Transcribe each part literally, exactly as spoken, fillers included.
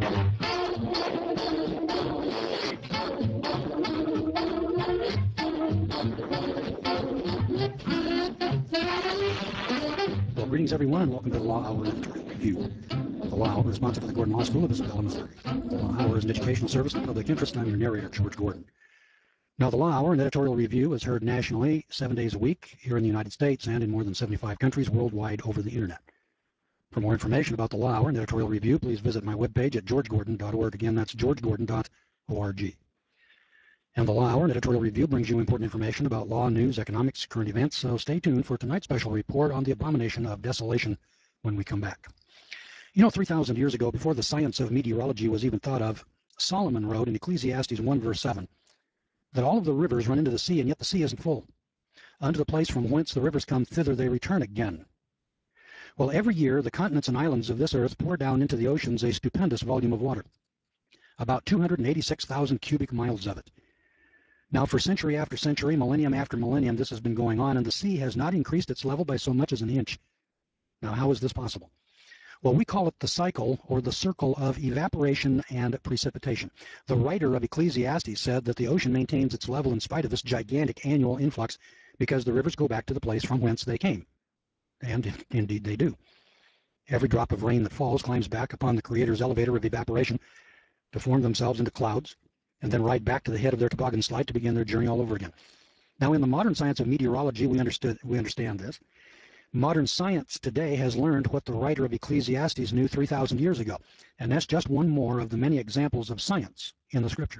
Well, greetings everyone, and welcome to the Law Hour Editorial Review. The Law Hour is sponsored by the Gordon Law School of Isabella, Missouri. The Law Hour is an educational service of public interest, and I'm your narrator, George Gordon. Now, the Law Hour, an editorial review, is heard nationally seven days a week here in the United States and in more than seventy-five countries worldwide over the Internet. For more information about the Law Hour and editorial review, please visit my webpage at george gordon dot org. Again, that's george gordon dot org. And the Law Hour and editorial review brings you important information about law, news, economics, current events, so stay tuned for tonight's special report on the abomination of desolation when we come back. You know, three thousand years ago, before the science of meteorology was even thought of, Solomon wrote in Ecclesiastes one verse seven, that all of the rivers run into the sea, and yet the sea isn't full. Unto the place from whence the rivers come, thither they return again. Well, every year, the continents and islands of this earth pour down into the oceans a stupendous volume of water, about two hundred eighty-six thousand cubic miles of it. Now, for century after century, millennium after millennium, this has been going on, and the sea has not increased its level by so much as an inch. Now, how is this possible? Well, we call it the cycle or the circle of evaporation and precipitation. The writer of Ecclesiastes said that the ocean maintains its level in spite of this gigantic annual influx because the rivers go back to the place from whence they came. And indeed they do. Every drop of rain that falls climbs back upon the Creator's elevator of evaporation to form themselves into clouds, and then ride back to the head of their toboggan slide to begin their journey all over again. Now, in the modern science of meteorology, we understood we understand this. Modern science today has learned what the writer of Ecclesiastes knew three thousand years ago, and that's just one more of the many examples of science in the Scripture.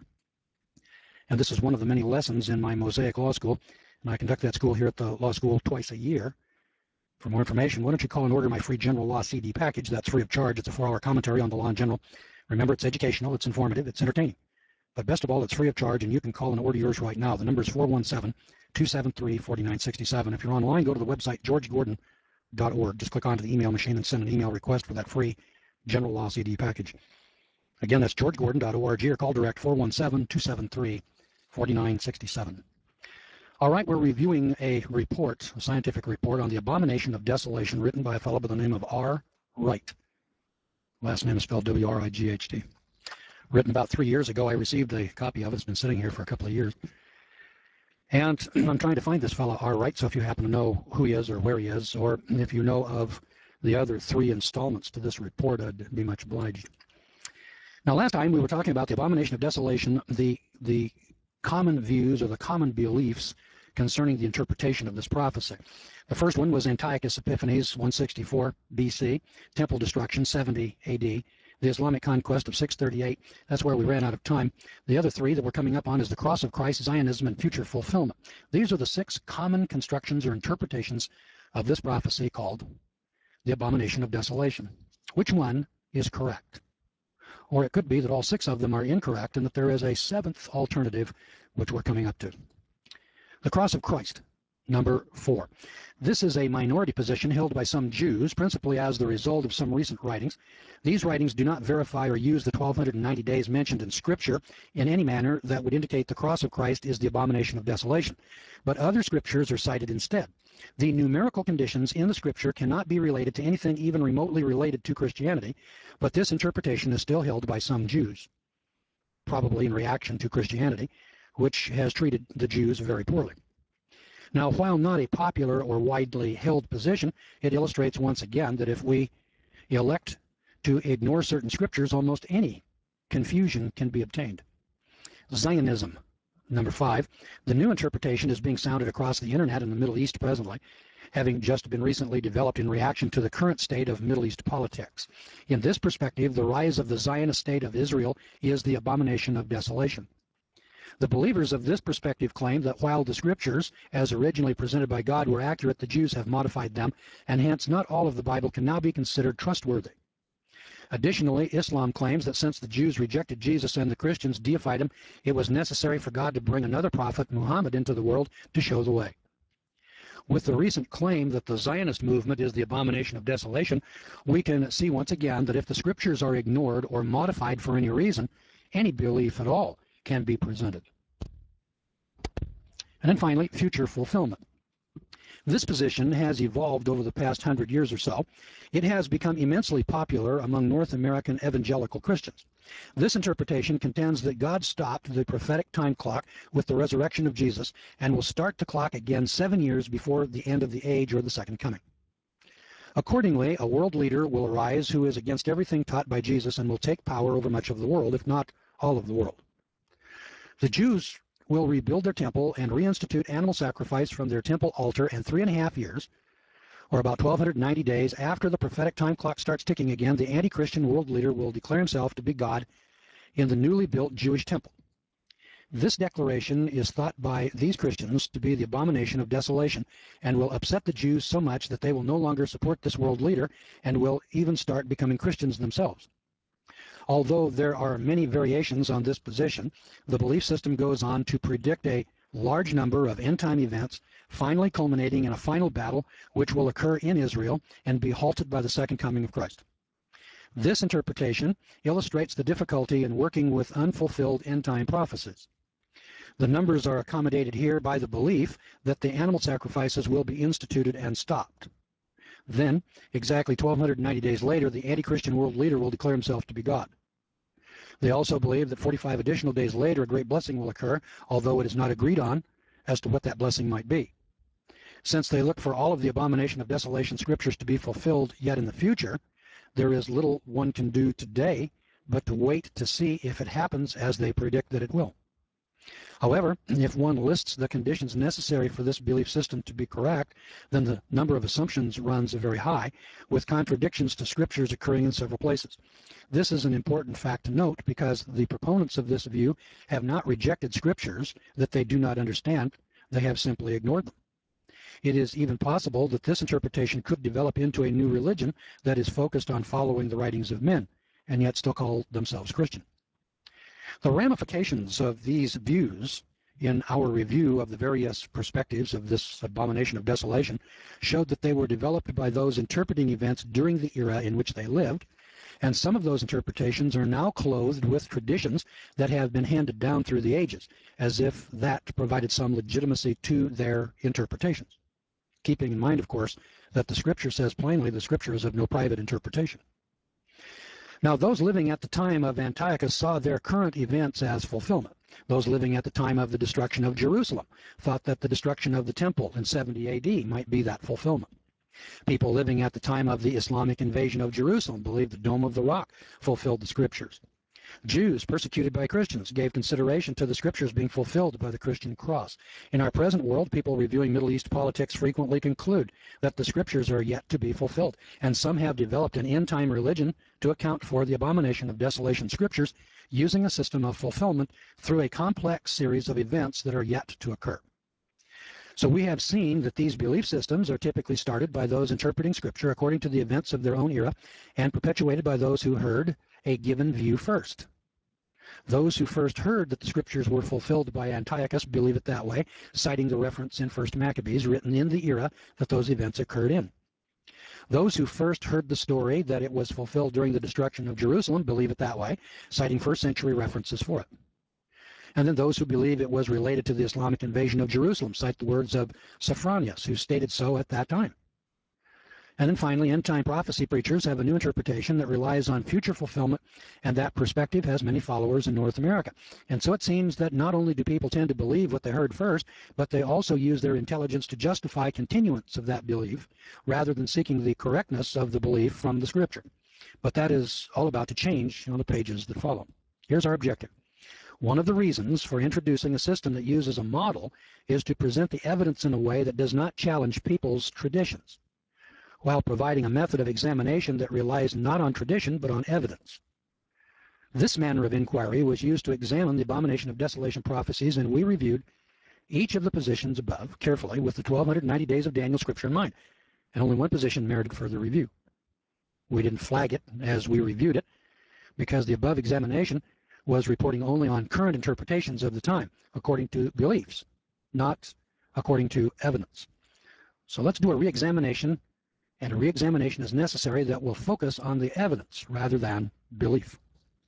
And this is one of the many lessons in my Mosaic Law School, and I conduct that school here at the law school twice a year. For more information, why don't you call and order my free General Law C D package? That's free of charge. It's a four-hour commentary on the law in general. Remember, it's educational, it's informative, it's entertaining. But best of all, it's free of charge, and you can call and order yours right now. The number is four one seven, two seven three, four nine six seven. If you're online, go to the website george gordon dot org. Just click onto the email machine and send an email request for that free General Law C D package. Again, that's george gordon dot org, or call direct four one seven, two seven three, four nine six seven. All right, we're reviewing a report, a scientific report on the abomination of desolation written by a fellow by the name of R. Wright. Last name is spelled W R I G H T. Written about three years ago. I received a copy of it. It's been sitting here for a couple of years. And I'm trying to find this fellow R. Wright, so if you happen to know who he is or where he is, or if you know of the other three installments to this report, I'd be much obliged. Now, last time we were talking about the abomination of desolation, the, the common views or the common beliefs concerning the interpretation of this prophecy. The first one was Antiochus Epiphanes, one sixty-four B C, temple destruction, seventy A D, the Islamic conquest of six thirty-eight. That's where we ran out of time. The other three that we're coming up on is the cross of Christ, Zionism, and future fulfillment. These are the six common constructions or interpretations of this prophecy called the abomination of desolation. Which one is correct? Or it could be that all six of them are incorrect and that there is a seventh alternative, which we're coming up to. The cross of Christ. Number four. This is a minority position held by some Jews, principally as the result of some recent writings. These writings do not verify or use the twelve ninety days mentioned in Scripture in any manner that would indicate the cross of Christ is the abomination of desolation. But other Scriptures are cited instead. The numerical conditions in the Scripture cannot be related to anything even remotely related to Christianity, but this interpretation is still held by some Jews, probably in reaction to Christianity, which has treated the Jews very poorly. Now, while not a popular or widely held position, it illustrates once again that if we elect to ignore certain scriptures, almost any confusion can be obtained. Zionism. Number five. The new interpretation is being sounded across the internet in the Middle East presently, having just been recently developed in reaction to the current state of Middle East politics. In this perspective, the rise of the Zionist state of Israel is the abomination of desolation. The believers of this perspective claim that while the scriptures, as originally presented by God, were accurate, the Jews have modified them, and hence not all of the Bible can now be considered trustworthy. Additionally, Islam claims that since the Jews rejected Jesus and the Christians deified him, it was necessary for God to bring another prophet, Muhammad, into the world to show the way. With the recent claim that the Zionist movement is the abomination of desolation, we can see once again that if the scriptures are ignored or modified for any reason, any belief at all can be presented. And then finally, future fulfillment. This position has evolved over the past hundred years or so. It has become immensely popular among North American evangelical Christians. This interpretation contends that God stopped the prophetic time clock with the resurrection of Jesus and will start the clock again seven years before the end of the age or the second coming. Accordingly, a world leader will arise who is against everything taught by Jesus and will take power over much of the world, if not all of the world. The Jews will rebuild their temple and reinstitute animal sacrifice from their temple altar, and three and a half years, or about twelve ninety days after the prophetic time clock starts ticking again, the anti-Christian world leader will declare himself to be God in the newly built Jewish temple. This declaration is thought by these Christians to be the abomination of desolation and will upset the Jews so much that they will no longer support this world leader and will even start becoming Christians themselves. Although there are many variations on this position, the belief system goes on to predict a large number of end-time events, finally culminating in a final battle which will occur in Israel and be halted by the second coming of Christ. This interpretation illustrates the difficulty in working with unfulfilled end-time prophecies. The numbers are accommodated here by the belief that the animal sacrifices will be instituted and stopped. Then, exactly twelve ninety days later, the anti-Christian world leader will declare himself to be God. They also believe that forty-five additional days later a great blessing will occur, although it is not agreed on as to what that blessing might be. Since they look for all of the abomination of desolation scriptures to be fulfilled yet in the future, there is little one can do today but to wait to see if it happens as they predict that it will. However, if one lists the conditions necessary for this belief system to be correct, then the number of assumptions runs very high, with contradictions to scriptures occurring in several places. This is an important fact to note because the proponents of this view have not rejected scriptures that they do not understand, they have simply ignored them. It is even possible that this interpretation could develop into a new religion that is focused on following the writings of men, and yet still call themselves Christian. The ramifications of these views in our review of the various perspectives of this abomination of desolation showed that they were developed by those interpreting events during the era in which they lived, and some of those interpretations are now clothed with traditions that have been handed down through the ages, as if that provided some legitimacy to their interpretations. Keeping in mind, of course, that the Scripture says plainly the Scripture is of no private interpretation. Now, those living at the time of Antiochus saw their current events as fulfillment. Those living at the time of the destruction of Jerusalem thought that the destruction of the temple in seventy A D might be that fulfillment. People living at the time of the Islamic invasion of Jerusalem believed the Dome of the Rock fulfilled the Scriptures. Jews persecuted by Christians gave consideration to the Scriptures being fulfilled by the Christian cross. In our present world, people reviewing Middle East politics frequently conclude that the Scriptures are yet to be fulfilled, and some have developed an end-time religion to account for the abomination of desolation Scriptures using a system of fulfillment through a complex series of events that are yet to occur. So we have seen that these belief systems are typically started by those interpreting Scripture according to the events of their own era and perpetuated by those who heard a given view first. Those who first heard that the Scriptures were fulfilled by Antiochus believe it that way, citing the reference in First Maccabees written in the era that those events occurred in. Those who first heard the story that it was fulfilled during the destruction of Jerusalem believe it that way, citing first century references for it. And then those who believe it was related to the Islamic invasion of Jerusalem cite the words of Sophronius, who stated so at that time. And then finally, end-time prophecy preachers have a new interpretation that relies on future fulfillment, and that perspective has many followers in North America. And so it seems that not only do people tend to believe what they heard first, but they also use their intelligence to justify continuance of that belief, rather than seeking the correctness of the belief from the Scripture. But that is all about to change on the pages that follow. Here's our objective. One of the reasons for introducing a system that uses a model is to present the evidence in a way that does not challenge people's traditions, while providing a method of examination that relies not on tradition but on evidence. This manner of inquiry was used to examine the abomination of desolation prophecies, and we reviewed each of the positions above carefully with the twelve ninety days of Daniel Scripture in mind, and only one position merited further review. We didn't flag it as we reviewed it because the above examination was reporting only on current interpretations of the time, according to beliefs, not according to evidence. So let's do a re-examination, and a re-examination is necessary that will focus on the evidence rather than belief.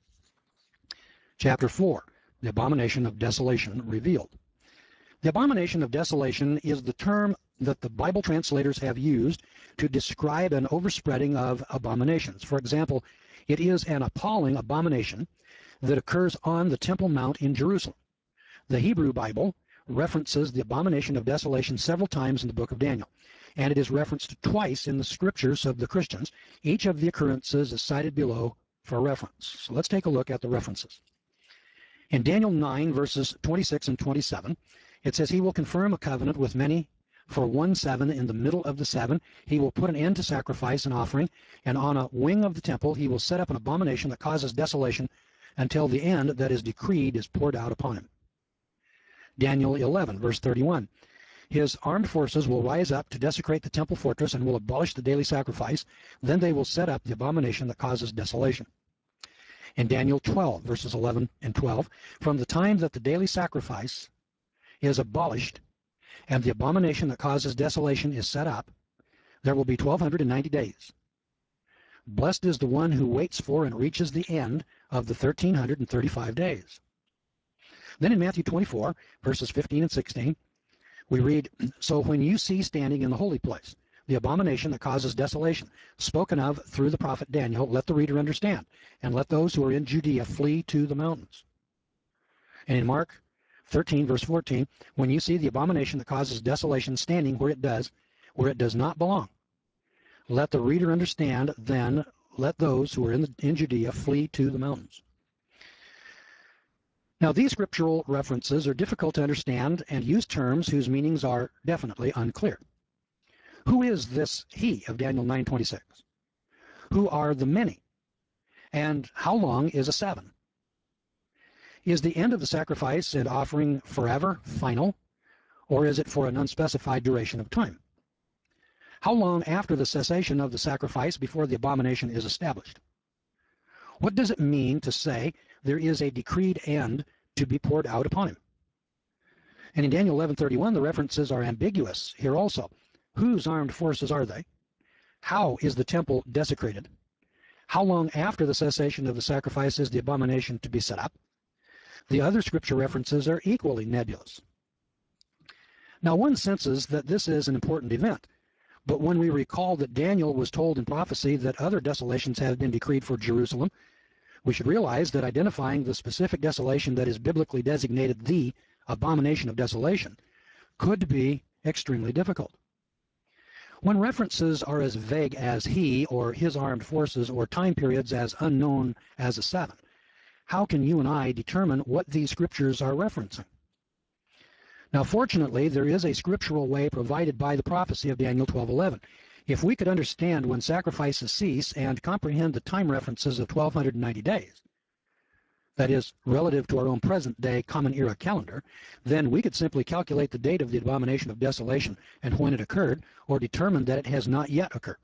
Chapter four, the abomination of desolation revealed. The abomination of desolation is the term that the Bible translators have used to describe an overspreading of abominations. For example, It is an appalling abomination that occurs on the Temple Mount in Jerusalem. The Hebrew Bible references the abomination of desolation several times in the book of Daniel, and it is referenced twice in the scriptures of the Christians. Each of the occurrences is cited below for reference. So let's take a look at the references. In Daniel nine, verses twenty-six and twenty-seven, it says, "He will confirm a covenant with many for one seven. In the middle of the seven, he will put an end to sacrifice and offering, and on a wing of the temple he will set up an abomination that causes desolation until the end that is decreed is poured out upon him." Daniel eleven, verse thirty-one, "His armed forces will rise up to desecrate the temple fortress and will abolish the daily sacrifice. Then they will set up the abomination that causes desolation." In Daniel twelve, verses eleven and twelve, "From the time that the daily sacrifice is abolished and the abomination that causes desolation is set up, there will be twelve ninety days. Blessed is the one who waits for and reaches the end of the thirteen thirty-five days." Then in Matthew twenty-four, verses fifteen and sixteen, we read, "So when you see standing in the holy place the abomination that causes desolation, spoken of through the prophet Daniel, let the reader understand, and let those who are in Judea flee to the mountains." And in Mark thirteen, verse fourteen, "When you see the abomination that causes desolation standing where it does, where it does not belong, let the reader understand, then let those who are in, the, in Judea flee to the mountains." Now, these scriptural references are difficult to understand and use terms whose meanings are definitely unclear. Who is this he of Daniel nine twenty-six? Who are the many? And how long is a seven? Is the end of the sacrifice and offering forever, final, or is it for an unspecified duration of time? How long after the cessation of the sacrifice before the abomination is established? What does it mean to say there is a decreed end to be poured out upon him? And in Daniel eleven thirty-one, the references are ambiguous here also. Whose armed forces are they? How is the temple desecrated? How long after the cessation of the sacrifice is the abomination to be set up? The other scripture references are equally nebulous. Now, one senses that this is an important event, but when we recall that Daniel was told in prophecy that other desolations have been decreed for Jerusalem, we should realize that identifying the specific desolation that is biblically designated the abomination of desolation could be extremely difficult. When references are as vague as he or his armed forces or time periods as unknown as a seven, how can you and I determine what these scriptures are referencing? Now, fortunately, there is a scriptural way provided by the prophecy of Daniel twelve eleven. If we could understand when sacrifices cease and comprehend the time references of twelve ninety days, that is, relative to our own present-day common era calendar, then we could simply calculate the date of the abomination of desolation and when it occurred, or determine that it has not yet occurred.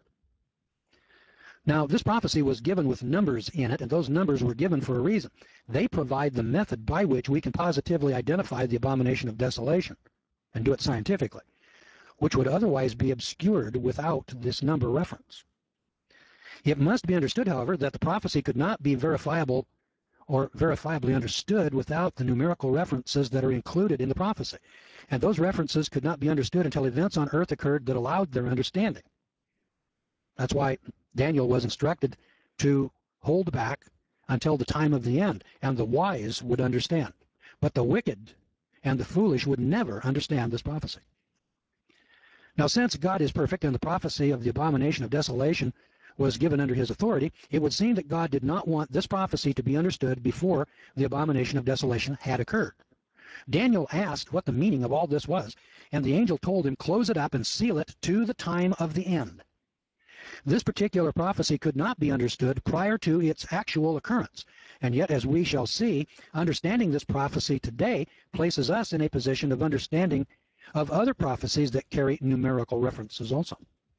Now, this prophecy was given with numbers in it, and those numbers were given for a reason. They provide the method by which we can positively identify the abomination of desolation and do it scientifically, which would otherwise be obscured without this number reference. It must be understood, however, that the prophecy could not be verifiable or verifiably understood without the numerical references that are included in the prophecy. And those references could not be understood until events on earth occurred that allowed their understanding. That's why Daniel was instructed to hold back until the time of the end, and the wise would understand. But the wicked and the foolish would never understand this prophecy. Now, since God is perfect and the prophecy of the abomination of desolation was given under his authority, it would seem that God did not want this prophecy to be understood before the abomination of desolation had occurred. Daniel asked what the meaning of all this was, and the angel told him, "Close it up and seal it to the time of the end." This particular prophecy could not be understood prior to its actual occurrence, and yet, as we shall see, understanding this prophecy today places us in a position of understanding of other prophecies that carry numerical references also.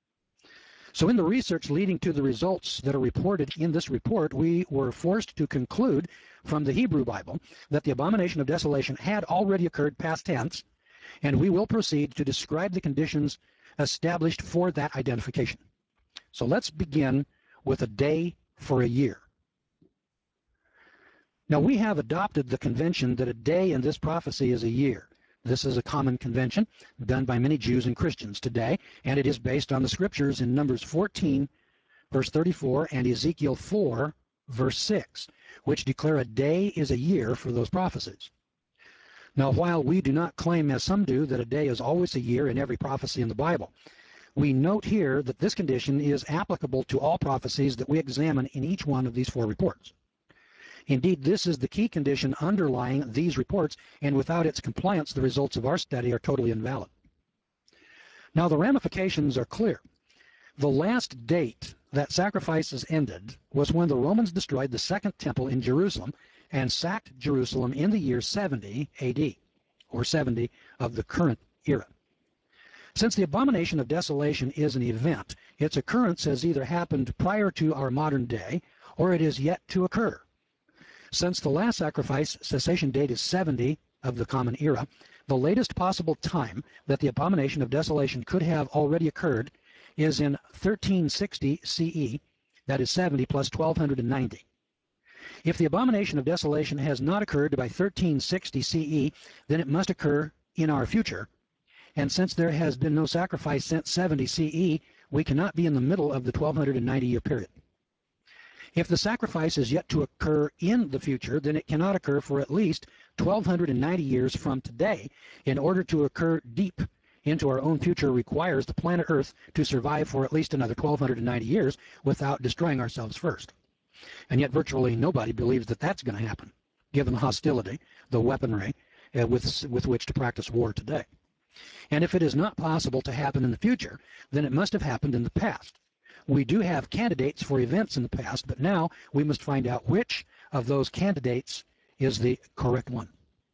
So in the research leading to the results that are reported in this report, we were forced to conclude from the Hebrew Bible that the abomination of desolation had already occurred past tense, and we will proceed to describe the conditions established for that identification. So let's begin with a day for a year. Now, we have adopted the convention that a day in this prophecy is a year. This is a common convention done by many Jews and Christians today, and it is based on the scriptures in Numbers fourteen, verse thirty-four, and Ezekiel four, verse six, which declare a day is a year for those prophecies. Now, while we do not claim, as some do, that a day is always a year in every prophecy in the Bible, we note here that this condition is applicable to all prophecies that we examine in each one of these four reports. Indeed, this is the key condition underlying these reports, and without its compliance, the results of our study are totally invalid. Now, the ramifications are clear. The last date that sacrifices ended was when the Romans destroyed the Second Temple in Jerusalem and sacked Jerusalem in the year seventy A D, or seventy of the current era. Since the abomination of desolation is an event, its occurrence has either happened prior to our modern day or it is yet to occur. Since the last sacrifice cessation date is seventy of the Common Era, the latest possible time that the abomination of desolation could have already occurred is in thirteen sixty C E, that is seventy plus twelve ninety. If the abomination of desolation has not occurred by thirteen sixty C E, then it must occur in our future. And since there has been no sacrifice since seventy C E, we cannot be in the middle of the twelve ninety year period. If the sacrifice is yet to occur in the future, then it cannot occur for at least twelve ninety years from today. In order to occur deep into our own future requires the planet Earth to survive for at least another twelve ninety years without destroying ourselves first. And yet virtually nobody believes that that's going to happen, given the hostility, the weaponry uh, with, with which to practice war today. And if it is not possible to happen in the future, then it must have happened in the past. We do have candidates for events in the past, but now we must find out which of those candidates is the correct one.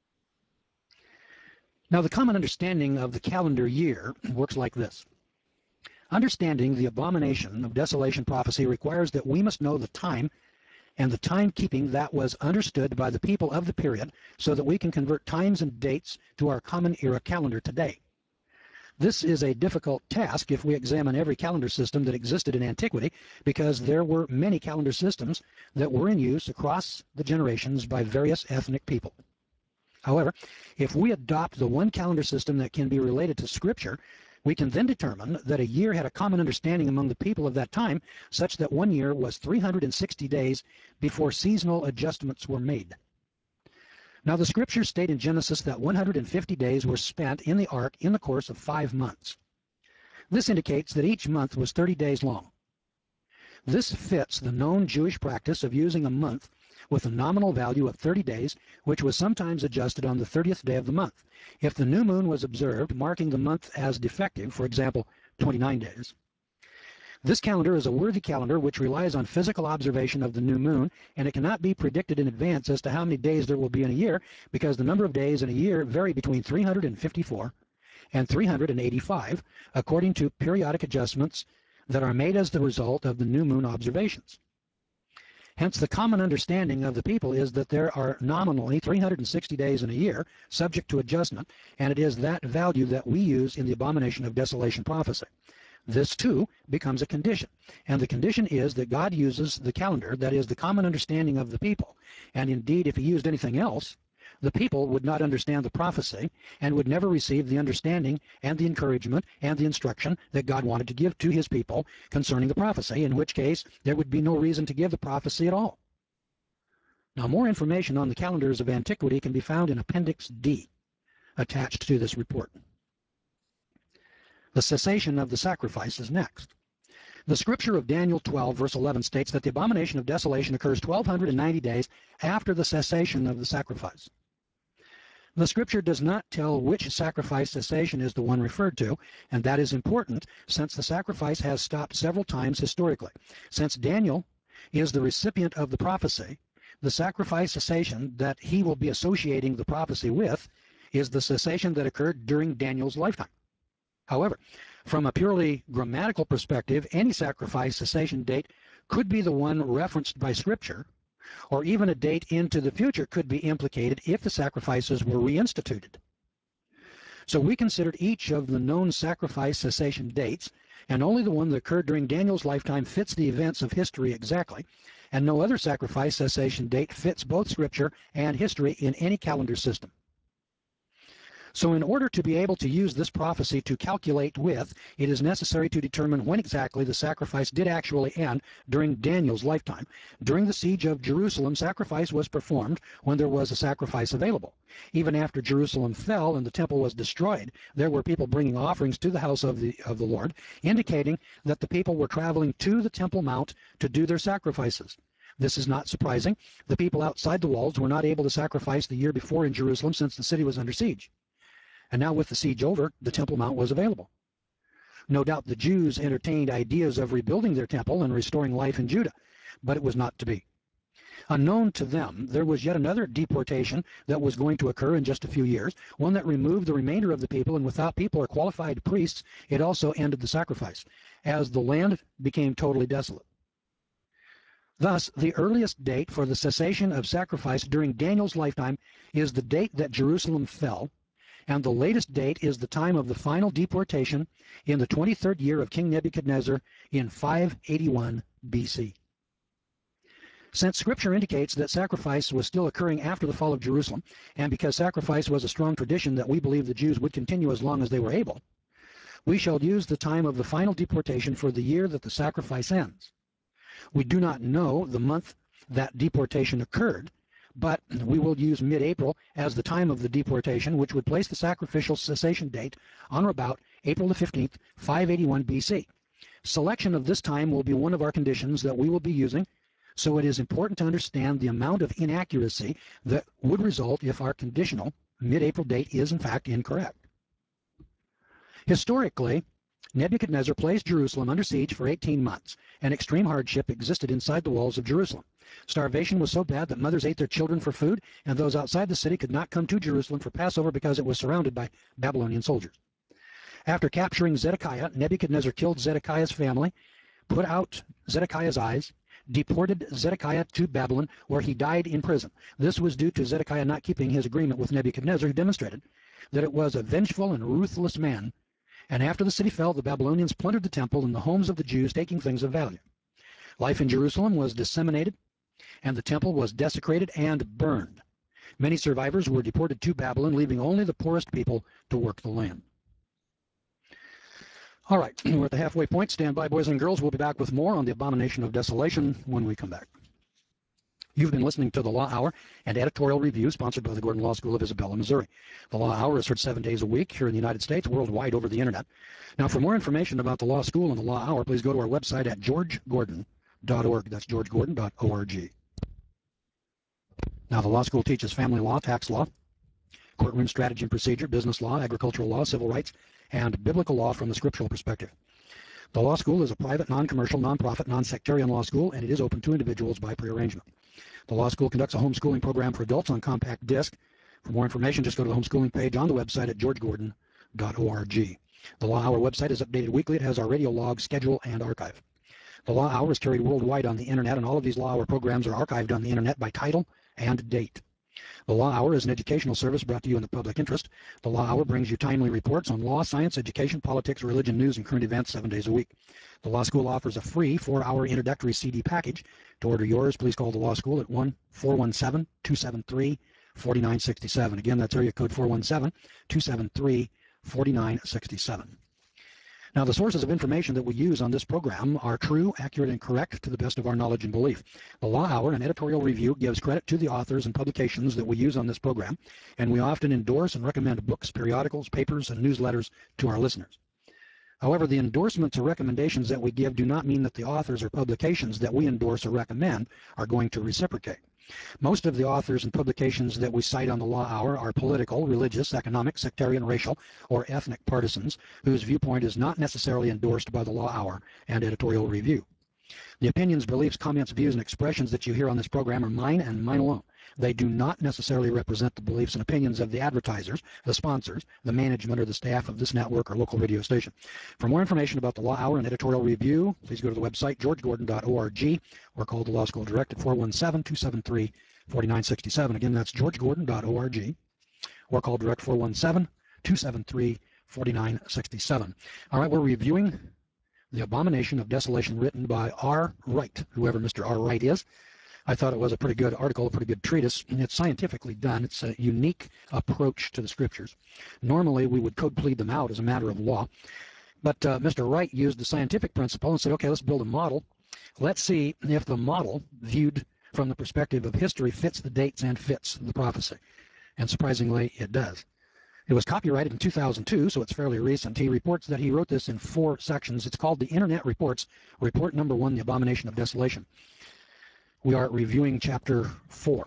Now, the common understanding of the calendar year works like this. Understanding the abomination of desolation prophecy requires that we must know the time and the timekeeping that was understood by the people of the period so that we can convert times and dates to our common era calendar today. This is a difficult task if we examine every calendar system that existed in antiquity, because there were many calendar systems that were in use across the generations by various ethnic people. However, if we adopt the one calendar system that can be related to Scripture, we can then determine that a year had a common understanding among the people of that time, such that one year was three hundred sixty days before seasonal adjustments were made. Now, the Scriptures state in Genesis that one hundred fifty days were spent in the ark in the course of five months. This indicates that each month was thirty days long. This fits the known Jewish practice of using a month with a nominal value of thirty days, which was sometimes adjusted on the thirtieth day of the month. If the new moon was observed, marking the month as defective, for example, twenty-nine days. This calendar is a worthy calendar which relies on physical observation of the new moon, and it cannot be predicted in advance as to how many days there will be in a year, because the number of days in a year vary between three hundred fifty-four and three hundred eighty-five, according to periodic adjustments that are made as the result of the new moon observations. Hence, the common understanding of the people is that there are nominally three hundred sixty days in a year, subject to adjustment, and it is that value that we use in the abomination of desolation prophecy. This, too, becomes a condition, and the condition is that God uses the calendar that is the common understanding of the people, and indeed, if he used anything else, the people would not understand the prophecy and would never receive the understanding and the encouragement and the instruction that God wanted to give to his people concerning the prophecy, in which case there would be no reason to give the prophecy at all. Now, more information on the calendars of antiquity can be found in Appendix D, attached to this report. The cessation of the sacrifice is next. The scripture of Daniel twelve, verse eleven states that the abomination of desolation occurs twelve ninety days after the cessation of the sacrifice. The scripture does not tell which sacrifice cessation is the one referred to, and that is important since the sacrifice has stopped several times historically. Since Daniel is the recipient of the prophecy, the sacrifice cessation that he will be associating the prophecy with is the cessation that occurred during Daniel's lifetime. However, from a purely grammatical perspective, any sacrifice cessation date could be the one referenced by Scripture, or even a date into the future could be implicated if the sacrifices were reinstituted. So we considered each of the known sacrifice cessation dates, and only the one that occurred during Daniel's lifetime fits the events of history exactly, and no other sacrifice cessation date fits both Scripture and history in any calendar system. So in order to be able to use this prophecy to calculate with, it is necessary to determine when exactly the sacrifice did actually end during Daniel's lifetime. During the siege of Jerusalem, sacrifice was performed when there was a sacrifice available. Even after Jerusalem fell and the temple was destroyed, there were people bringing offerings to the house of the, of the Lord, indicating that the people were traveling to the Temple Mount to do their sacrifices. This is not surprising. The people outside the walls were not able to sacrifice the year before in Jerusalem since the city was under siege. And now with the siege over, the Temple Mount was available. No doubt the Jews entertained ideas of rebuilding their temple and restoring life in Judah, but it was not to be. Unknown to them, there was yet another deportation that was going to occur in just a few years, one that removed the remainder of the people, and without people or qualified priests, it also ended the sacrifice, as the land became totally desolate. Thus, the earliest date for the cessation of sacrifice during Daniel's lifetime is the date that Jerusalem fell, and the latest date is the time of the final deportation in the twenty-third year of King Nebuchadnezzar in five eighty-one B C. Since Scripture indicates that sacrifice was still occurring after the fall of Jerusalem, and because sacrifice was a strong tradition that we believe the Jews would continue as long as they were able, we shall use the time of the final deportation for the year that the sacrifice ends. We do not know the month that deportation occurred, but we will use mid-April as the time of the deportation, which would place the sacrificial cessation date on or about April the fifteenth, five eighty-one B C. Selection of this time will be one of our conditions that we will be using, so it is important to understand the amount of inaccuracy that would result if our conditional mid-April date is in fact incorrect. Historically, Nebuchadnezzar placed Jerusalem under siege for eighteen months, and extreme hardship existed inside the walls of Jerusalem. Starvation was so bad that mothers ate their children for food, and those outside the city could not come to Jerusalem for Passover because it was surrounded by Babylonian soldiers. After capturing Zedekiah, Nebuchadnezzar killed Zedekiah's family, put out Zedekiah's eyes, deported Zedekiah to Babylon, where he died in prison. This was due to Zedekiah not keeping his agreement with Nebuchadnezzar, who demonstrated that it was a vengeful and ruthless man. And after the city fell, the Babylonians plundered the temple and the homes of the Jews, taking things of value. Life in Jerusalem was disseminated, and the temple was desecrated and burned. Many survivors were deported to Babylon, leaving only the poorest people to work the land. All right, we're at the halfway point. Stand by, boys and girls. We'll be back with more on the abomination of desolation when we come back. You've been listening to the Law Hour and editorial review sponsored by the Gordon Law School of Isabella, Missouri. The Law Hour is heard seven days a week here in the United States, worldwide over the internet. Now, for more information about the Law School and the Law Hour, please go to our website at george gordon dot org. That's george gordon dot org. Now, the Law School teaches family law, tax law, courtroom strategy and procedure, business law, agricultural law, civil rights, and biblical law from the scriptural perspective. The Law School is a private, non-commercial, non-profit, non-sectarian law school, and it is open to individuals by prearrangement. The Law School conducts a homeschooling program for adults on compact disc. For more information, just go to the homeschooling page on the website at george gordon dot org. The Law Hour website is updated weekly. It has our radio log, schedule, and archive. The Law Hour is carried worldwide on the internet, and all of these Law Hour programs are archived on the internet by title and date. The Law Hour is an educational service brought to you in the public interest. The Law Hour brings you timely reports on law, science, education, politics, religion, news, and current events seven days a week. The Law School offers a free four-hour introductory C D package. To order yours, please call the Law School at one four one seven, two seven three, four nine six seven. Again, that's area code four one seven, two seven three, four nine six seven. Now, the sources of information that we use on this program are true, accurate, and correct to the best of our knowledge and belief. The Law Hour and editorial review gives credit to the authors and publications that we use on this program, and we often endorse and recommend books, periodicals, papers, and newsletters to our listeners. However, the endorsements or recommendations that we give do not mean that the authors or publications that we endorse or recommend are going to reciprocate. Most of the authors and publications that we cite on the Law Hour are political, religious, economic, sectarian, racial, or ethnic partisans whose viewpoint is not necessarily endorsed by the Law Hour and editorial review. The opinions, beliefs, comments, views, and expressions that you hear on this program are mine and mine alone. They do not necessarily represent the beliefs and opinions of the advertisers, the sponsors, the management, or the staff of this network or local radio station. For more information about the Law Hour and editorial review, please go to the website george gordon dot org or call the Law School Direct at four one seven, two seven three, four nine six seven. Again, that's george gordon dot org or call direct four one seven, two seven three, four nine six seven. All right, we're reviewing The Abomination of Desolation, written by R. Wright, whoever Mister R. Wright is. I thought it was a pretty good article, a pretty good treatise, and it's scientifically done. It's a unique approach to the scriptures. Normally, we would code plead them out as a matter of law, but uh, Mister Wright used the scientific principle and said, okay, let's build a model. Let's see if the model, viewed from the perspective of history, fits the dates and fits the prophecy. And surprisingly, it does. It was copyrighted in two thousand two, so it's fairly recent. He reports that he wrote this in four sections. It's called the Internet Reports, Report Number One, The Abomination of Desolation. We are reviewing chapter four.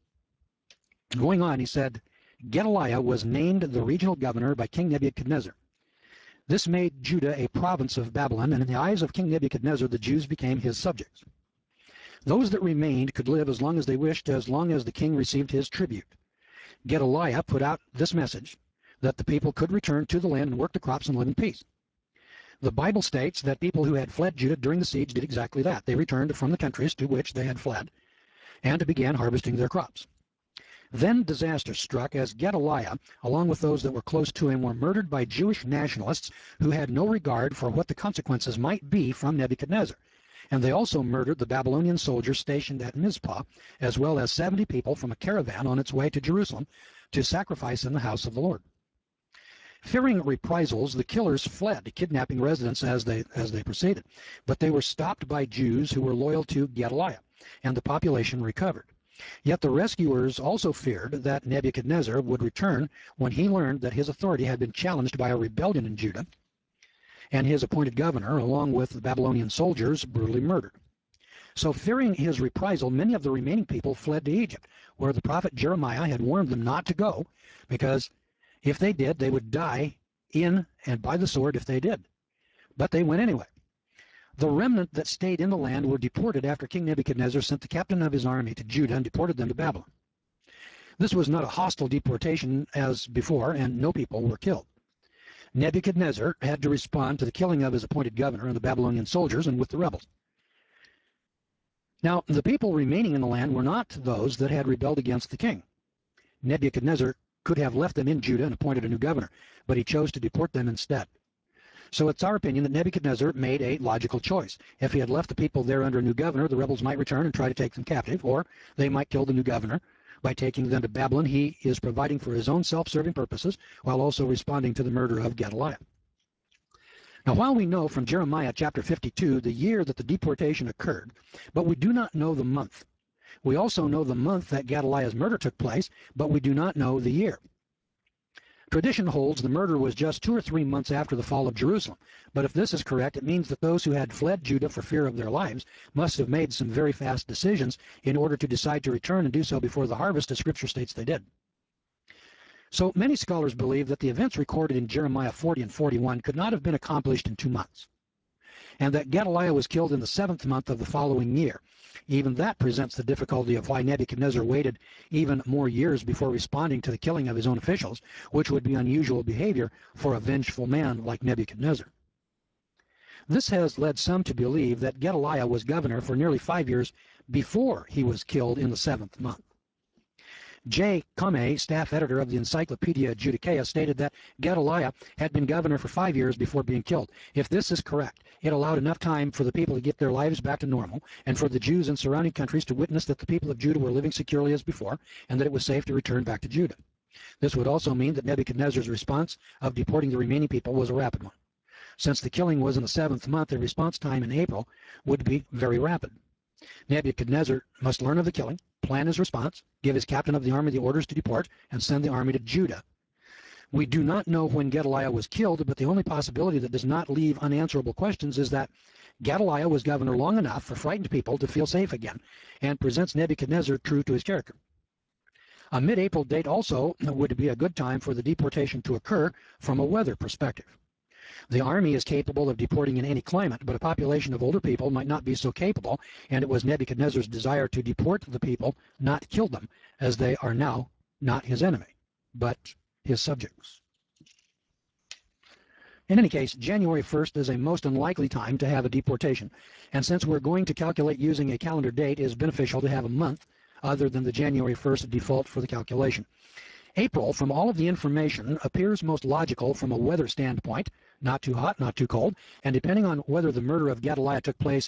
Going on, he said, Gedaliah was named the regional governor by King Nebuchadnezzar. This made Judah a province of Babylon, and in the eyes of King Nebuchadnezzar, the Jews became his subjects. Those that remained could live as long as they wished, as long as the king received his tribute. Gedaliah put out this message that the people could return to the land and work the crops and live in peace. The Bible states that people who had fled Judah during the siege did exactly that. They returned from the countries to which they had fled and began harvesting their crops. Then disaster struck as Gedaliah, along with those that were close to him, were murdered by Jewish nationalists who had no regard for what the consequences might be from Nebuchadnezzar. And they also murdered the Babylonian soldiers stationed at Mizpah, as well as seventy people from a caravan on its way to Jerusalem to sacrifice in the house of the Lord. Fearing reprisals, the killers fled, kidnapping residents as they as they proceeded. But they were stopped by Jews who were loyal to Gedaliah, and the population recovered. Yet the rescuers also feared that Nebuchadnezzar would return when he learned that his authority had been challenged by a rebellion in Judah, and his appointed governor, along with the Babylonian soldiers, brutally murdered. So fearing his reprisal, many of the remaining people fled to Egypt, where the prophet Jeremiah had warned them not to go, because if they did, they would die in and by the sword if they did. But they went anyway. The remnant that stayed in the land were deported after King Nebuchadnezzar sent the captain of his army to Judah and deported them to Babylon. This was not a hostile deportation as before, and no people were killed. Nebuchadnezzar had to respond to the killing of his appointed governor and the Babylonian soldiers and with the rebels. Now, the people remaining in the land were not those that had rebelled against the king. Nebuchadnezzar could have left them in Judah and appointed a new governor, but he chose to deport them instead. So it's our opinion that Nebuchadnezzar made a logical choice. If he had left the people there under a new governor, the rebels might return and try to take them captive, or they might kill the new governor by taking them to Babylon. He is providing for his own self-serving purposes while also responding to the murder of Gedaliah. Now, while we know from Jeremiah chapter fifty-two the year that the deportation occurred, but we do not know the month. We also know the month that Gedaliah's murder took place, but we do not know the year. Tradition holds the murder was just two or three months after the fall of Jerusalem. But if this is correct, it means that those who had fled Judah for fear of their lives must have made some very fast decisions in order to decide to return and do so before the harvest, as Scripture states they did. So many scholars believe that the events recorded in Jeremiah forty and forty-one could not have been accomplished in two months, and that Gedaliah was killed in the seventh month of the following year. Even that presents the difficulty of why Nebuchadnezzar waited even more years before responding to the killing of his own officials, which would be unusual behavior for a vengeful man like Nebuchadnezzar. This has led some to believe that Gedaliah was governor for nearly five years before he was killed in the seventh month. J. Comey, staff editor of the Encyclopedia Judaica, stated that Gedaliah had been governor for five years before being killed. If this is correct, it allowed enough time for the people to get their lives back to normal and for the Jews in surrounding countries to witness that the people of Judah were living securely as before and that it was safe to return back to Judah. This would also mean that Nebuchadnezzar's response of deporting the remaining people was a rapid one. Since the killing was in the seventh month, the response time in April would be very rapid. Nebuchadnezzar must learn of the killing, plan his response, give his captain of the army the orders to deport, and send the army to Judah. We do not know when Gedaliah was killed, but the only possibility that does not leave unanswerable questions is that Gedaliah was governor long enough for frightened people to feel safe again, and presents Nebuchadnezzar true to his character. A mid-April date also would be a good time for the deportation to occur from a weather perspective. The army is capable of deporting in any climate, but a population of older people might not be so capable, and it was Nebuchadnezzar's desire to deport the people, not kill them, as they are now not his enemy, but his subjects. In any case, January first is a most unlikely time to have a deportation, and since we're going to calculate using a calendar date, it is beneficial to have a month other than the January first default for the calculation. April, from all of the information, appears most logical from a weather standpoint, not too hot, not too cold, and depending on whether the murder of Gedaliah took place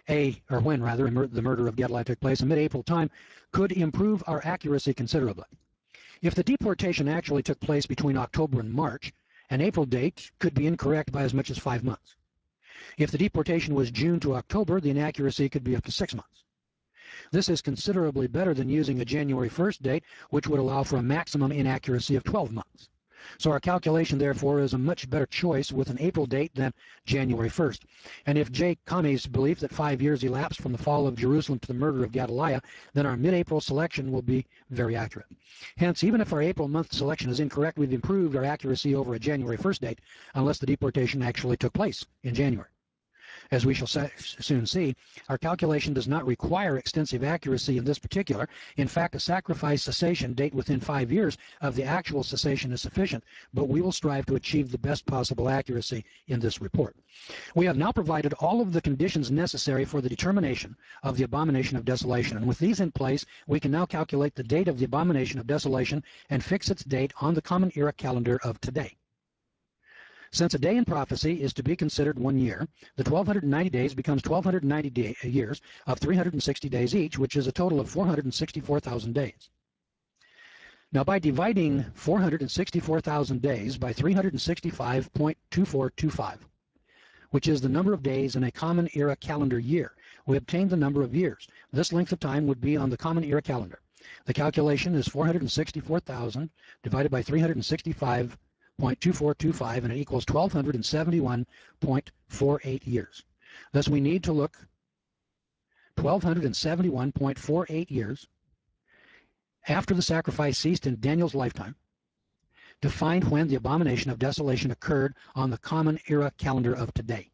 a, or when rather, the murder of Gedaliah took place in mid-April time, could improve our accuracy considerably. If the deportation actually took place between October and March, an April date could be incorrect by as much as five months. If the deportation was June to October, the inaccuracy could be up to six months. This is considerably better than using a January first date, which would allow for a maximum inaccuracy of twelve months. So our calculation, therefore, is a much better choice with an April date than January first. And if J. Kami's belief that five years elapsed from the fall of Jerusalem to the murder of Gedaliah, then our mid-April selection will be very accurate. Hence, even if our April month selection is incorrect, we've improved our accuracy over a January first date, unless the deportation actually took place in January. As we shall soon see, our calculation does not require extensive accuracy in this particular. In fact, a sacrifice cessation date within five years of the actual cessation is sufficient, but we will strive to achieve the best possible accuracy in this report. We have now provided all of the conditions necessary for the determination of the abomination of desolation, and with these in place, we can now calculate the date of the abomination of desolation and fix its date on the Common Era calendar of today. Since a day in prophecy is to be considered one year, the twelve ninety days becomes twelve ninety day, years of three hundred sixty days each, which is a total of four hundred sixty-four thousand days. Now, by dividing four hundred sixty-four thousand days by three hundred sixty-five point two four two five, which is the number of days in a Common Era calendar year, we obtain the number of years. This length of time would be on the Common Era calendar. The calculation is four hundred sixty-four thousand divided by three hundred sixty-five point two four two five, and it equals one thousand two hundred seventy-one point four eight years. Thus, we need to look one thousand two hundred seventy-one point four eight years after the sacrifice ceased in Daniel's lifetime to find when the abomination of desolation occurred on the Common Era calendar of today.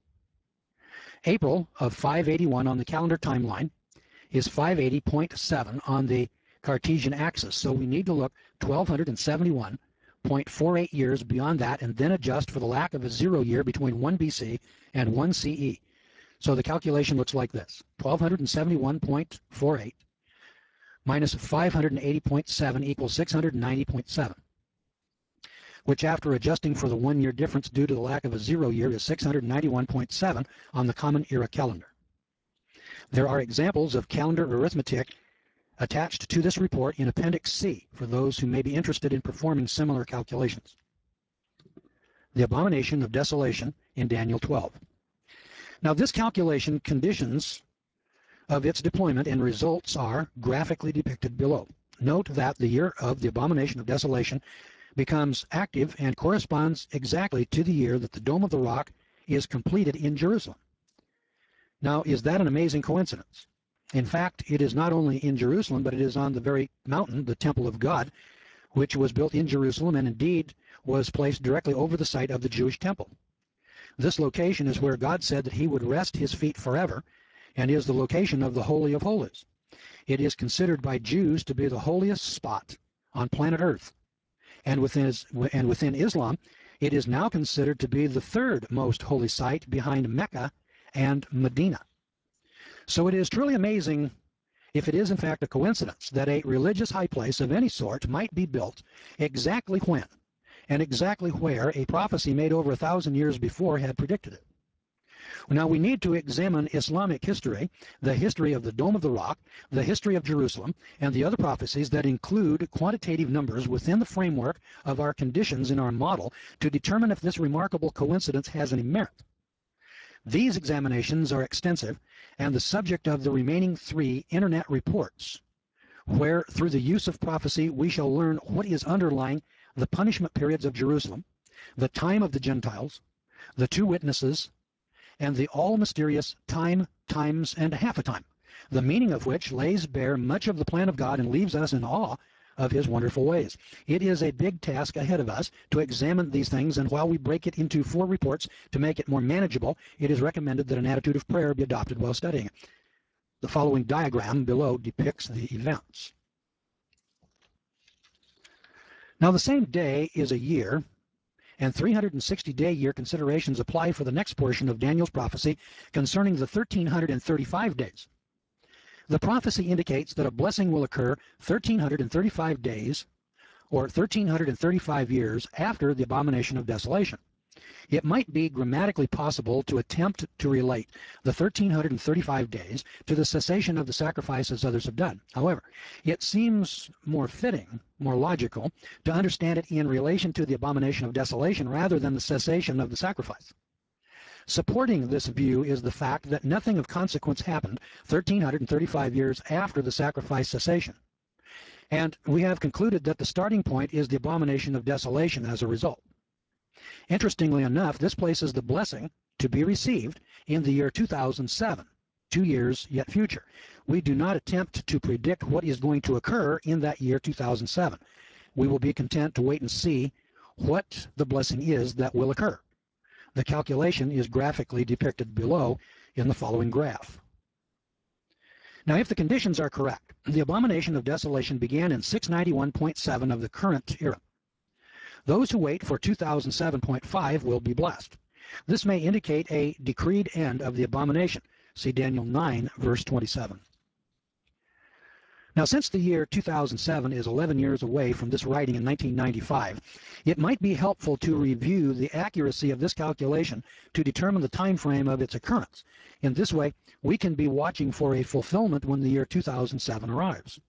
April of five eighty-one on the calendar timeline is five eighty point seven on the Cartesian axis, so we need to look one thousand two hundred seventy-one point four eight years beyond that, and then adjust for the lack of a zero year between one B C and one C E. So the calculation looks like this: one thousand two hundred seventy-one point four eight minus five hundred eighty point seven equals six hundred ninety point seven, which, after adjusting for the one year difference due to the lack of a zero year, is six hundred ninety-one point seven on the Common Era calendar. There are examples of calendar arithmetic attached to this report in Appendix C for those who may be interested in performing similar calculations. The abomination of desolation in Daniel twelve. Now, this calculation conditions of its deployment and results are graphically depicted below. Note that the year of the abomination of desolation becomes active and corresponds exactly to the year that the Dome of the Rock is completed in Jerusalem. Now, is that an amazing coincidence? In fact, it is not only in Jerusalem, but it is on the very mountain, the Temple of God, which was built in Jerusalem and indeed was placed directly over the site of the Jewish temple. This location is where God said that he would rest his feet forever, and is the location of the Holy of Holies. It is considered by Jews to be the holiest spot on planet Earth. And within, and within Islam, it is now considered to be the third most holy site behind Mecca and Medina. So it is truly amazing, if it is in fact a coincidence, that a religious high place of any sort might be built exactly when and exactly where a prophecy made over a thousand years before had predicted it. Now, we need to examine Islamic history, the history of the Dome of the Rock, the history of Jerusalem, and the other prophecies that include quantitative numbers within the framework of our conditions in our model to determine if this remarkable coincidence has any merit. These examinations are extensive and the subject of the remaining three internet reports, where through the use of prophecy we shall learn what is underlying the punishment periods of Jerusalem, the time of the Gentiles, the two witnesses, and the all-mysterious time, times, and half a time, the meaning of which lays bare much of the plan of God and leaves us in awe of his wonderful ways. It is a big task ahead of us to examine these things, and while we break it into four reports to make it more manageable, it is recommended that an attitude of prayer be adopted while studying it. The following diagram below depicts the events. Now, the same day is a year, and three hundred sixty day year considerations apply for the next portion of Daniel's prophecy concerning the one thousand three hundred thirty-five days. The prophecy indicates that a blessing will occur one thousand three hundred thirty-five days, or one thousand three hundred thirty-five years after the abomination of desolation. It might be grammatically possible to attempt to relate the one thousand three hundred thirty-five days to the cessation of the sacrifices others have done. However, it seems more fitting, more logical, to understand it in relation to the abomination of desolation rather than the cessation of the sacrifice. Supporting this view is the fact that nothing of consequence happened one thousand three hundred thirty-five years after the sacrifice cessation. And we have concluded that the starting point is the abomination of desolation as a result. Interestingly enough, this places the blessing to be received in the year two thousand seven, two years yet future. We do not attempt to predict what is going to occur in that year two thousand seven. We will be content to wait and see what the blessing is that will occur. The calculation is graphically depicted below in the following graph. Now, if the conditions are correct, the abomination of desolation began in six ninety-one point seven of the current era. Those who wait for two thousand seven point five will be blessed. This may indicate a decreed end of the abomination. See Daniel nine, verse twenty-seven. Now, since the year two thousand seven is eleven years away from this writing in nineteen ninety-five, it might be helpful to review the accuracy of this calculation to determine the time frame of its occurrence. In this way, we can be watching for a fulfillment when the year two thousand seven arrives.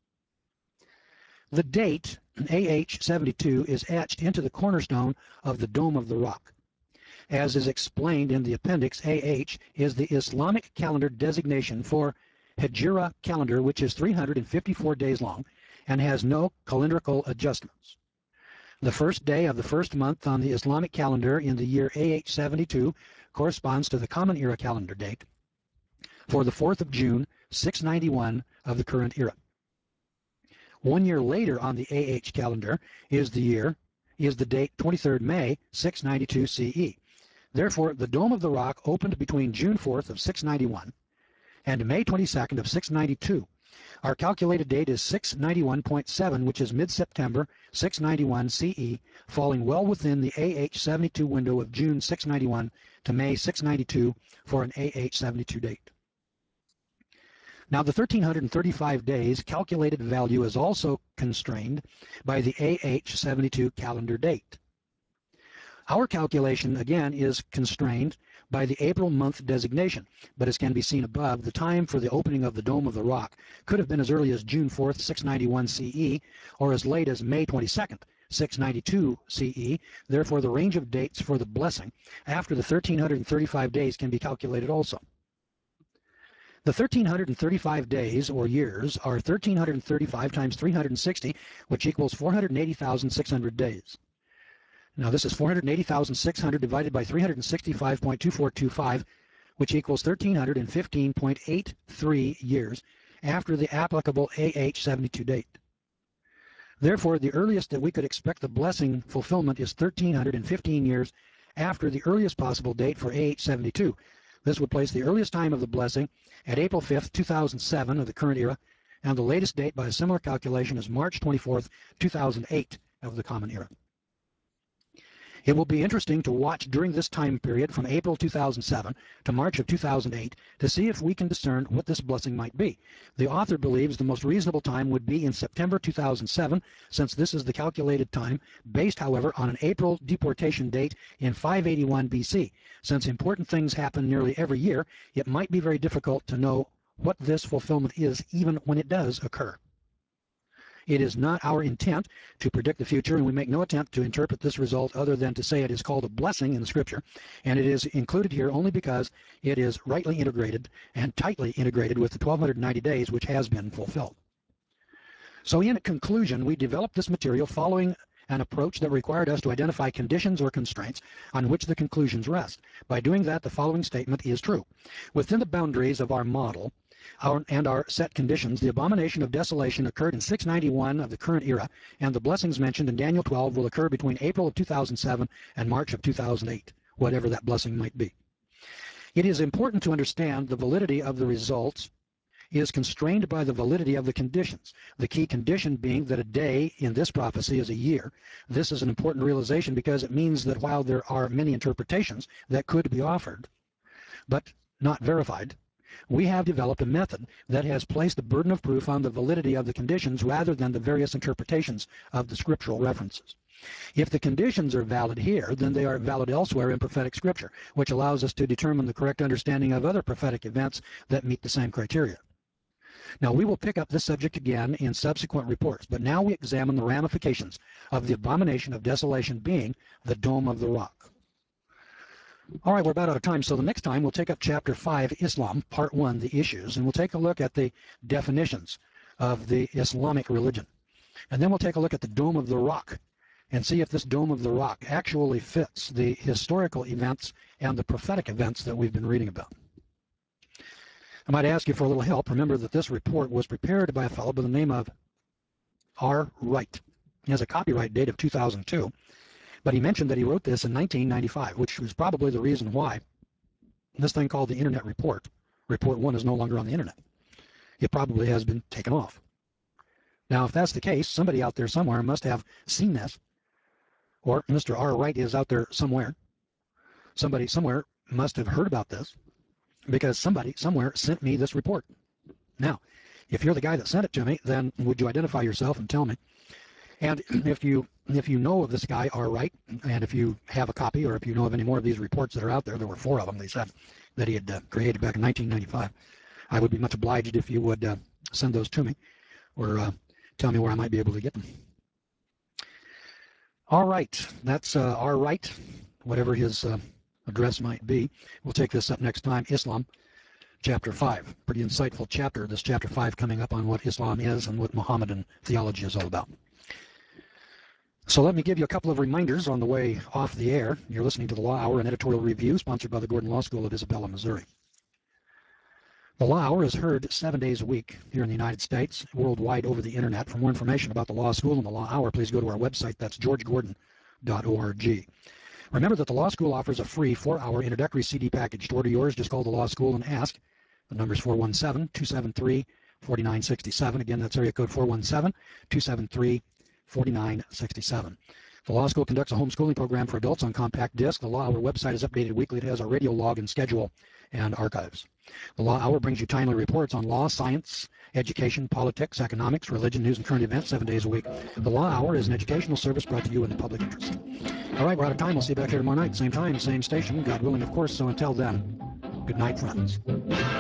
The date A H seventy-two is etched into the cornerstone of the Dome of the Rock. As is explained in the appendix, A H is the Islamic calendar designation for Hijra calendar, which is three hundred fifty-four days long and has no calendrical adjustments. The first day of the first month on the Islamic calendar in the year A H seventy-two corresponds to the Common Era calendar date for the fourth of June, six ninety-one of the current era. One year later on the A H calendar is the year is the date twenty-third of May, six ninety-two C E. Therefore, the Dome of the Rock opened between June fourth of six ninety-one and May twenty-second of six ninety-two. Our calculated date is six ninety-one point seven, which is mid-September six ninety-one C E, falling well within the A H seventy-two window of June six ninety-one to May six ninety-two for an A H seventy-two date. Now, the one thousand three hundred thirty-five days calculated value is also constrained by the A H seventy-two calendar date. Our calculation, again, is constrained by the April month designation, but as can be seen above, the time for the opening of the Dome of the Rock could have been as early as June fourth, six ninety-one C E, or as late as May twenty-second, six ninety-two C E. Therefore, the range of dates for the blessing after the one thousand three hundred thirty-five days can be calculated also. The one thousand three hundred thirty-five days, or years, are one thousand three hundred thirty-five times three hundred sixty, which equals four hundred eighty thousand six hundred days. Now, this is four hundred eighty thousand six hundred divided by three hundred sixty-five point two four two five, which equals one thousand three hundred fifteen point eight three years after the applicable A H seventy-two date. Therefore, the earliest that we could expect the blessing fulfillment is one thousand three hundred fifteen years after the earliest possible date for A H seventy-two. This would place the earliest time of the blessing at April fifth, two thousand seven of the current era, and the latest date by a similar calculation is March twenty-fourth, two thousand eight of the Common Era. It will be interesting to watch during this time period from April two thousand seven to March of two thousand eight to see if we can discern what this blessing might be. The author believes the most reasonable time would be in September two thousand seven, since this is the calculated time, based, however, on an April deportation date in five eighty-one B C. Since important things happen nearly every year, it might be very difficult to know what this fulfillment is even when it does occur. It is not our intent to predict the future, and we make no attempt to interpret this result other than to say it is called a blessing in the Scripture, and it is included here only because it is rightly integrated and tightly integrated with the twelve ninety days which has been fulfilled. So in conclusion, we developed this material following an approach that required us to identify conditions or constraints on which the conclusions rest. By doing that, the following statement is true. Within the boundaries of our model, Our, and our set conditions, the abomination of desolation occurred in six ninety-one of the current era, and the blessings mentioned in Daniel twelve will occur between April of two thousand seven and March of two thousand eight, whatever that blessing might be. It is important to understand the validity of the results is constrained by the validity of the conditions, the key condition being that a day in this prophecy is a year. This is an important realization because it means that while there are many interpretations that could be offered, but not verified, we have developed a method that has placed the burden of proof on the validity of the conditions rather than the various interpretations of the scriptural references. If the conditions are valid here, then they are valid elsewhere in prophetic scripture, which allows us to determine the correct understanding of other prophetic events that meet the same criteria. Now, we will pick up this subject again in subsequent reports, but now we examine the ramifications of the abomination of desolation being the Dome of the Rock. All right, we're about out of time, so the next time we'll take up Chapter five, Islam, Part one, the issues, and we'll take a look at the definitions of the Islamic religion. And then we'll take a look at the Dome of the Rock and see if this Dome of the Rock actually fits the historical events and the prophetic events that we've been reading about. I might ask you for a little help. Remember that this report was prepared by a fellow by the name of R. Wright. He has a copyright date of two thousand two, but he mentioned that he wrote this in nineteen ninety-five, which was probably the reason why this thing called the Internet Report, Report one, is no longer on the Internet. It probably has been taken off. Now, if that's the case, somebody out there somewhere must have seen this, or Mister R. Wright is out there somewhere. Somebody somewhere must have heard about this, because somebody somewhere sent me this report. Now, if you're the guy that sent it to me, then would you identify yourself and tell me? And if you if you know of this guy, R. Wright, and if you have a copy, or if you know of any more of these reports that are out there, there were four of them, they said, that he had uh, created back in nineteen ninety-five, I would be much obliged if you would uh, send those to me, or uh, tell me where I might be able to get them. All right, that's uh, R. Wright, whatever his uh, address might be. We'll take this up next time, Islam, chapter five. Pretty insightful chapter, this chapter five, coming up on what Islam is and what Mohammedan theology is all about. So let me give you a couple of reminders on the way off the air. You're listening to the Law Hour, an editorial review sponsored by the Gordon Law School of Isabella, Missouri. The Law Hour is heard seven days a week here in the United States, worldwide over the Internet. For more information about the Law School and the Law Hour, please go to our website. That's george gordon dot org. Remember that the Law School offers a free four-hour introductory C D package. To order yours, just call the Law School and ask. The number is four one seven, two seven three, four nine six seven. Again, that's area code four one seven, two seven three, four nine six seven. The Law School conducts a homeschooling program for adults on compact disc. The Law Hour website is updated weekly. It has a radio log and schedule and archives. The Law Hour brings you timely reports on law, science, education, politics, economics, religion, news, and current events seven days a week. The Law Hour is an educational service brought to you in the public interest. All right, we're out of time. We'll see you back here tomorrow night, same time, same station, God willing, of course. So until then, good night, friends.